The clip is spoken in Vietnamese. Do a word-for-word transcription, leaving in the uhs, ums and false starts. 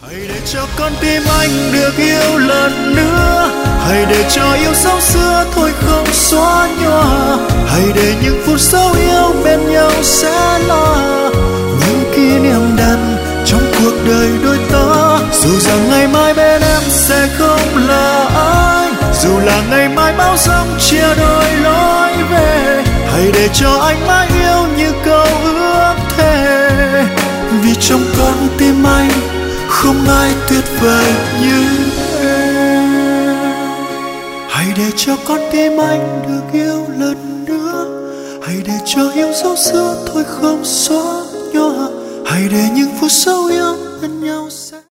Hãy để cho con tim anh được yêu lần nữa, hãy để cho yêu dấu xưa thôi không xóa nhòa, hãy để những phút dấu yêu bên nhau sẽ là những kỷ niệm đẹp trong cuộc đời đôi ta. Dù rằng ngày mai bên em sẽ không là anh, dù là ngày mai bão giông chia đôi lối về, hãy để cho anh mãi yêu như câu ước thề. Vì trong con tim anh không ai tuyệt vời như em. Hãy để cho con tim anh được yêu lần nữa, hãy để cho yêu dấu xưa thôi không xóa nhòa, hãy để những phút dấu yêu bên nhau.